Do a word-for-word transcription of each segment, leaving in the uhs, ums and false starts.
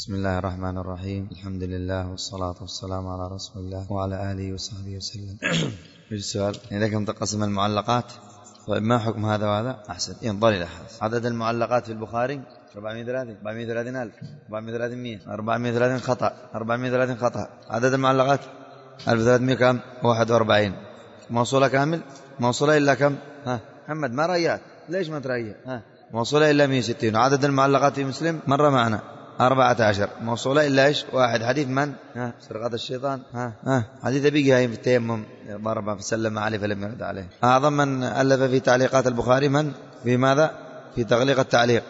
بسم الله الرحمن الرحيم. الحمد لله والصلاة والسلام على رسول الله وعلى آله وصحبه وسلم. ايش السؤال؟ إذا كم تقسم المعلقات؟ طيب ما حكم هذا وهذا؟ أحسن، ينظر إلى هذا. عدد المعلقات في البخاري أربعمائة وثلاثين أربعمائة وثلاثين ألف أربعمائة وثلاثين أربعمائة وثلاثين خطأ أربعمائة وثلاثين خطأ. عدد المعلقات ألف وثلاثمائة كم؟ واحد وأربعين. موصولة كامل؟ موصولة إلا كم؟ ها محمد ما رأيت؟ ليش ما ترأيت؟ ها موصولة إلا مئة وستين. عدد المعلقات في مسلم مرة معنا أربعة عشر. موصولة إلا إيش؟ واحد. حديث من؟ ها سرقة الشيطان. ها ها حديث أبي قايم في التيمم ضربه فسلم عليه فلم يرد عليه. أعظم من ألف في تعليقات البخاري من؟ في ماذا؟ في تغليق التعليق.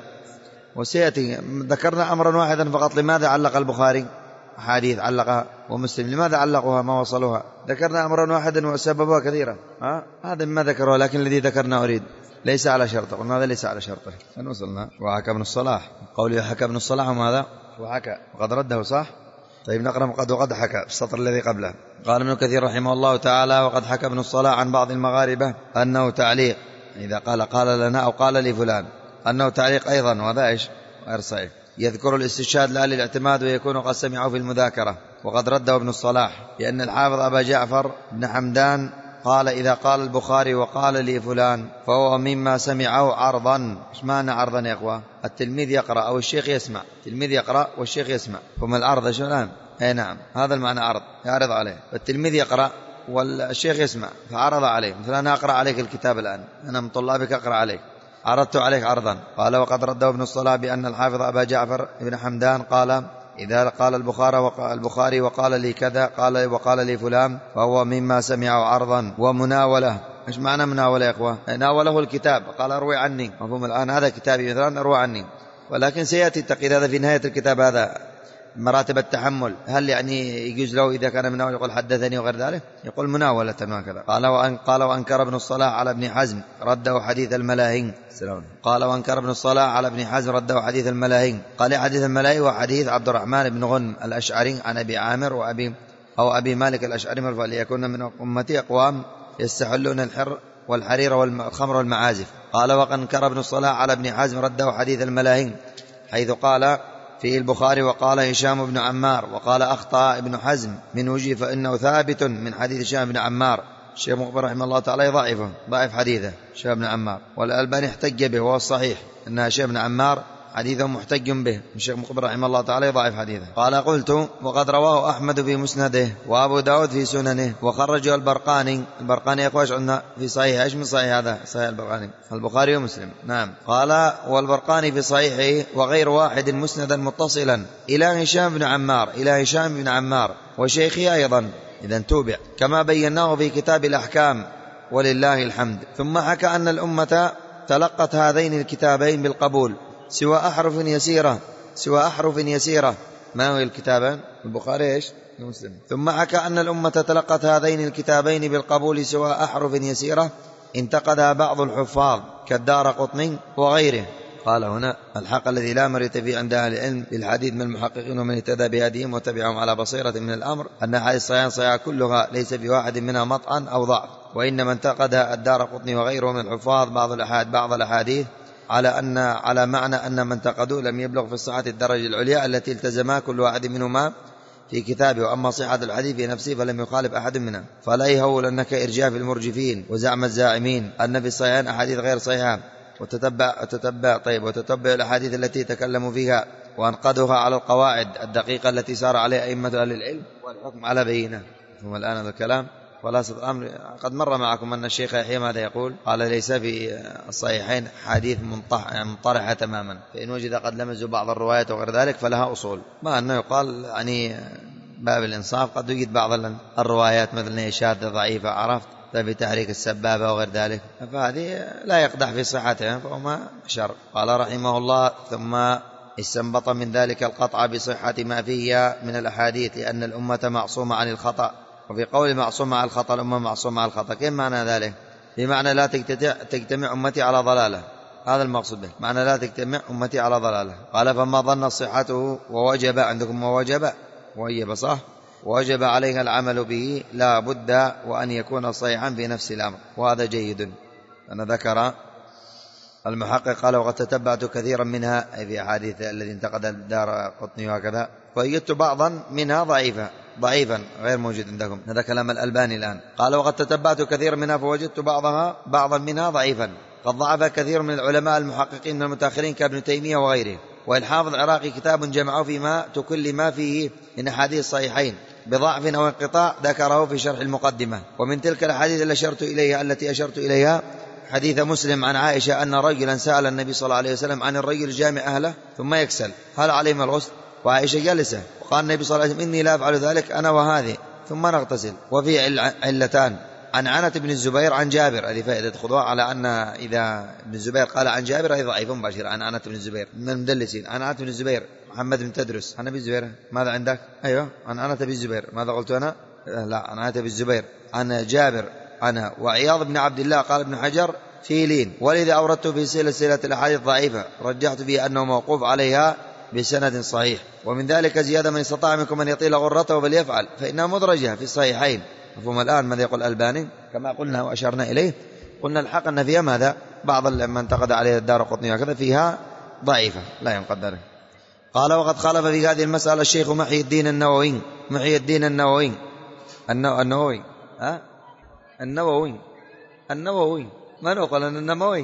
وسيأتي ذكرنا أمرا واحدا فقط. لماذا علق البخاري حديث علقها ومسلم؟ لماذا علقوها ما وصلوها؟ ذكرنا أمرا واحدا وسببها كثيرا. ها هذا ما ذكره، لكن الذي ذكرنا أريد ليس على شرطه. قلنا هذا ليس على شرطه. أن وصلنا وحكى ابن الصلاح. قوله حكى ابن الصلاح وماذا؟ وحكى وقد رده صح. طيب نقرأ وقد وقد حكى السطر الذي قبله. قال ابن كثير رحمه الله تعالى: وقد حكى ابن الصلاح عن بعض المغاربة أنه تعليق. إذا قال قال لنا أو قال لي فلان أنه تعليق أيضا، وهذا إيش؟ غير صحيح. يذكر الاستشهاد لا للاعتماد ويكون قد سمعه في المذاكرة. وقد رده ابن الصلاح لأن الحافظ أبا جعفر بن حمدان قال: إذا قال البخاري وقال لي فلان فهو مما سمعه عرضا. إيش معنى عرضا يا أخوة؟ التلميذ يقرأ أو الشيخ يسمع. التلميذ يقرأ والشيخ يسمع. فما العرض شو الآن؟ أي نعم هذا المعنى عرض، يعرض عليه. التلميذ يقرأ والشيخ يسمع فعرض عليه. مثلا أنا أقرأ عليك الكتاب الآن، أنا من طلابك أقرأ عليك، عرضت عليك عرضا. قال: وقد رده ابن الصلاح بأن الحافظ أبا جعفر بن حمدان قال: إذا قال البخاري وقال لي كذا قال وقال لي فلان فهو مما سمعه عرضا ومناولة. إيش معنى مناولة يا أخوة؟ ناوله الكتاب قال: أروي عني. مفهوم الآن؟ هذا كتابي مثلا أروي عني. ولكن سيأتي التقييد هذا في نهاية الكتاب، هذا مراتب التحمل. هل يعني يجوز له إذا كان مناول يقول حدثني وغير ذلك؟ يقول مناولة وكذا. قال وأن قال وأنكر ابن الصلاح على ابن حزم رده حديث الملاهين. قال وأنكر ابن الصلاح على ابن حزم رده حديث الملاهين. قال حديث الملاهين وحديث عبد الرحمن بن غنم الأشعري عن أبي عامر وأبي أو أبي مالك الأشعري مرفوعا: ليكون من أمتي أقوام يستحلون الحر والحرير والخمر والمعازف. قال وأنكر ابن الصلاح على ابن حزم رده حديث الملاهين حيث قال في البخاري وقال هشام بن عمار وقال أخطأ ابن حزم من وجه فإنه ثابت من حديث هشام بن عمار. الشيخ مقبل رحمه الله تعالى ضعيفه ضعيف حديثه هشام بن عمار، والألباني احتج به وهو الصحيح أن هشام بن عمار حديثه محتج به. الشيخ مقبل رحمه الله تعالى ضعيف حديثه. قال قلت وقد رواه أحمد في مسنده وأبو داود في سننه وخرجه البرقاني. البرقاني يقول عندنا في صحيح. إيش من صحيح هذا؟ صحيح البرقاني البخاري ومسلم. نعم. قال والبرقاني في صحيحه وغير واحد مسندا متصلا إلى هشام بن عمار إلى هشام بن عمار وشيخه أيضا، إذا توبع كما بيناه في كتاب الأحكام ولله الحمد. ثم حكى أن الأمة تلقت هذين الكتابين بالقبول سوى أحرف يسيرة سوى أحرف يسيرة. ما هو الكتابان؟ البخاري إيش؟ مسلم. ثم حكى أن الأمة تلقت هذين الكتابين بالقبول سوى أحرف يسيرة انتقدها بعض الحفاظ كالدارقطني وغيره. قال هنا الحق الذي لا مرية فيه عند أهل العلم بالحديث من المحققين ومن اهتدى بهديهم وتبعهم على بصيرة من الأمر أن حديث الصحيحين صحيحة كلها ليس في واحد منها مطعن أو ضعف، وإنما انتقدها الدارقطني وغيره من الحفاظ بعض الأحاديث بعض الأحاديث على أن على معنى أن من انتقدوه لم يبلغ في الصحة الدرجة العليا التي التزمها كل واحد منهما في كتابه، وأما صحة الحديث في نفسه فلم يخالف أحد منها. فلا يهول أنك إرجاف المرجفين وزعم الزاعمين أن في الصحيحين أحاديث غير صحيحة وتتبع وتتبع طيب وتتبع الأحاديث التي تكلموا فيها وأنقذها على القواعد الدقيقة التي سار عليها أئمة أهل العلم والحكم على بينه. ثم الآن هذا الكلام خلاصة الأمر قد مر معكم أن الشيخ يحيى ماذا يقول؟ قال ليس في الصحيحين حديث منطرحة تماما، فإن وجد قد لمزوا بعض الروايات وغير ذلك فلها أصول. ما أنه يقال يعني باب الإنصاف قد يوجد بعض الروايات مثل شاذة ضعيفة عرفت في تحريك السبابة وغير ذلك، فهذه لا يقدح في صحتها فهما شر. قال رحمه الله ثم استنبط من ذلك القطع بصحة ما فيه من الأحاديث لأن الأمة معصومة عن الخطأ. وفي قول معصومة عن الخطأ الأمة معصومة عن الخطأ كيف معنى ذلك؟ بمعنى لا تجتمع أمتي على ضلالة، هذا المقصود به معنى لا تجتمع أمتي على ضلالة. قال فما ظن صحته ووجب عندكم ووجب ويب صح ووجب عليها العمل به لا بد وأن يكون صحيحا في نفس الأمر، وهذا جيد. أنا ذكر المحقق قال وقد تتبعت كثيرا منها، أي في أحاديث الذي انتقد الدار قطني وهكذا، فوجدت بعضا منها ضعيفة ضعيفا غير موجود عندكم. هذا كلام الألباني الآن. قال وقد تتبعت كثيرا منها فوجدت بعضها بعضا منها ضعيفا، قد ضعف كثير من العلماء المحققين من المتأخرين كابن تيمية وغيره. والحافظ العراقي كتاب جمعه فيما تكل ما فيه من أحاديث الصحيحين بضعف أو انقطاع ذكره في شرح المقدمة. ومن تلك الأحاديث التي أشرت إليها التي أشرت إليها حديث مسلم عن عائشة أن رجلا سأل النبي صلى الله عليه وسلم عن الرجل الجامع أهله ثم يكسل هل عليه من الغسل، وعائشة جالسة، وقال النبي صلى الله عليه وسلم إني لا أفعل ذلك أنا وهذه ثم نغتسل. وفي علتان عن عنة بن الزبير عن جابر، هذه فائدة خذوها على أن إذا ابن الزبير قال عن جابر هذه ضعيف مباشر. عن عنة بن الزبير من المدلسين. عن عنة بن الزبير محمد بن تدرس. عن أبي الزبير ماذا عندك؟ أيوة عن عنة بن الزبير. ماذا قلت أنا؟ لا عن عنة بن الزبير. عن جابر عنها. وعياض بن عبد الله قال ابن حجر في لين، ولذا أوردت في سلسلة الأحاديث ضعيفة رجحت به أنه موقوف عليها بسند صحيح. ومن ذلك زيادة من استطاع منكم أن يطيل غرته فليفعل فإنها مدرجة في الصحيحين. مفهوم الآن ماذا يقول الألباني كما قلنا وأشرنا إليه؟ قلنا الحق أن فيها ماذا؟ بعض من انتقد عليه الدار قطني وكذا فيها ضعيفة لا ينقدر. قال وقد خالف في هذه المسألة الشيخ محي الدين النووي. محي الدين النووي النووي ها النووي النووي ما نقول أن النووي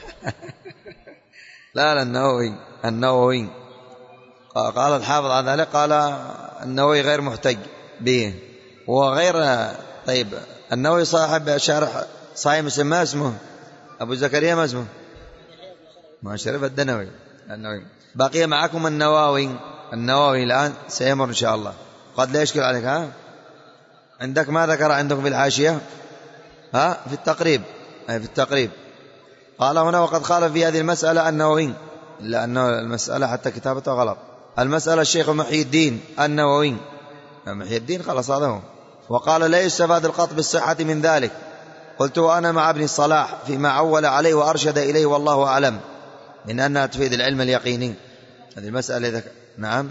لا لا النووي النووي قال الحافظ عن ذلك قال النووي غير محتج به وغير. طيب النووي صاحب شارح صحيح مسلم ما اسمه أبو زكريا ما اسمه ما شرف الدنوي النووي. بقي معكم النووي. النووي الآن سيمر إن شاء الله. قد لا يشكل عليك ها عندك ما ذكر عندكم في الحاشية ها في التقريب أي في التقريب. قال هنا وقد خالف في هذه المسألة النووي لأنه المسألة حتى كتابته غلط. المسألة الشيخ محي الدين النووي محي الدين خلاص هذا هو. وقال لا يستفاد القط بالصحة من ذلك. قلت وأنا مع ابن الصلاح فيما عول عليه وأرشد إليه والله أعلم من أنها تفيد العلم اليقيني. هذه المسألة ذك... نعم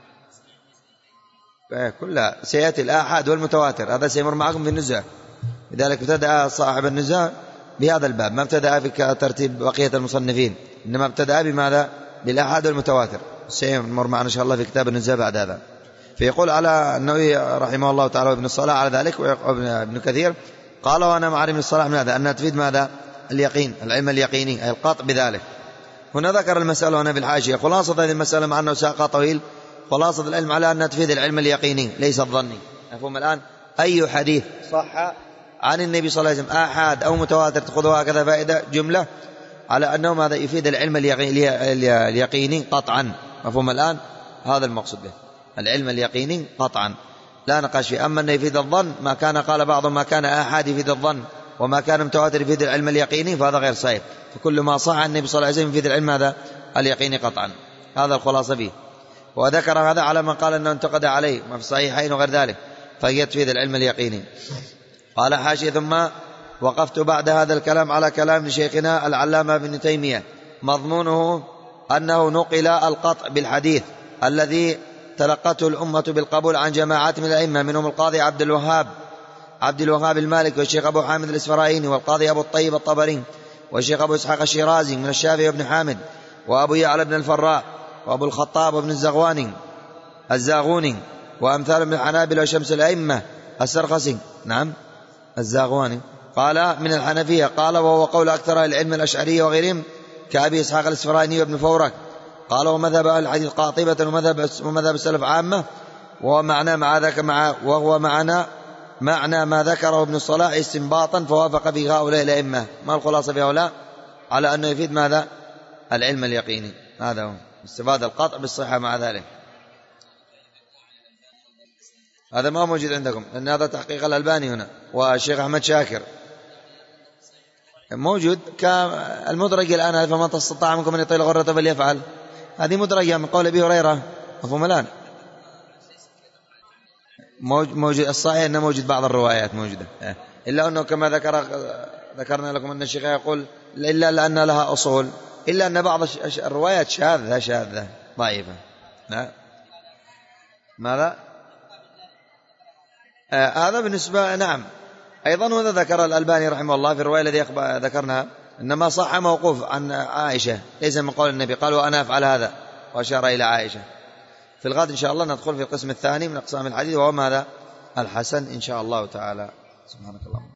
كلها سيأتي الآحاد والمتواتر هذا سيمر معكم في النزهة. لذلك ابتدأ صاحب النزهة بهذا الباب ما ابتدأ في ترتيب بقية المصنفين إنما ابتدأ بماذا؟ بالآحاد والمتواتر. سيمر معنا إن شاء الله في كتاب النزهة بعد هذا. فيقول على النووي رحمه الله تعالى وابن الصلاح على ذلك وابن كثير قال وأنا مع ابن الصلاح من هذا أنها تفيد ماذا؟ اليقين العلم اليقيني أي القطع بذلك. هنا ذكر المسألة هنا في الحاشية خلاصة هذه المسألة مع أنه ساق طويل خلاصة العلم على أنها تفيد العلم اليقيني ليس الظني. مفهوم الآن؟ أي حديث صح عن النبي صلى الله عليه وسلم آحاد أو متواتر تأخذها هكذا فائدة جملة على أنه ماذا يفيد العلم اليقيني قطعا. مفهوم الآن؟ هذا المقصود به العلم اليقيني قطعا لا نقاش فيه. أما أنه يفيد الظن ما كان قال بعضهم ما كان آحاد يفيد الظن وما كان متواتر يفيد العلم اليقيني فهذا غير صحيح. فكل ما صح عن النبي صلى الله عليه وسلم يفيد العلم هذا اليقيني قطعا. هذا الخلاصة فيه. وذكر هذا على من قال أنه انتقد عليه ما في الصحيحين وغير ذلك فهي تفيد العلم اليقيني. قال حاشي ثم وقفت بعد هذا الكلام على كلام شيخنا العلامة ابن تيمية مضمونه أنه نقل القطع بالحديث الذي تلقته الأمة بالقبول عن جماعات من الأئمة منهم القاضي عبد الوهاب عبد الوهاب المالكي والشيخ أبو حامد الإسفرايني والقاضي أبو الطيب الطبري والشيخ أبو إسحاق الشيرازي من الشافعي وابن حامد وأبو يعلى بن الفراء وأبو الخطاب وابن الزغواني الزاغوني وأمثال من الحنابلة وشمس الأئمة السرخسي نعم الزاغواني قال من الحنفية قال وهو قول أكثر العلم الأشعرية وغيرهم كأبي إسحاق الإسفرايني وابن فورك قال ومذهب الحديث قاطبة ومذهب ومذهب السلف عامة وهو معنى مع ذاك مع وهو معنا معنى ما ذكره ابن الصلاح استنباطا فوافق في هؤلاء الأئمة. ما الخلاصة في هؤلاء؟ على أنه يفيد ماذا؟ العلم اليقيني. هذا هو استفاد القطع بالصحة مع ذلك. هذا ما موجود عندكم لأن هذا تحقيق الألباني هنا والشيخ أحمد شاكر موجود كالمدرج الآن فمن استطاع منكم أن يطيل غرته فليفعل. هذه مدرجة من قول أبي هريرة. مفهوم الآن؟ موجود الصحيح أنه موجود بعض الروايات موجودة إلا أنه كما ذكر ذكرنا لكم أن الشيخ يقول إلا لأن لها أصول إلا أن بعض الروايات شاذة شاذة ضعيفة. ماذا؟ آه هذا بالنسبة نعم. أيضا هذا ذكر الألباني رحمه الله في الرواية التي ذكرناها إنما صح موقوف عن عائشة ليس من قول النبي، قال وأنا أفعل هذا وأشار إلى عائشة. في الغد إن شاء الله ندخل في القسم الثاني من أقسام الحديث وهو ماذا؟ الحسن إن شاء الله تعالى. سبحانك اللهم.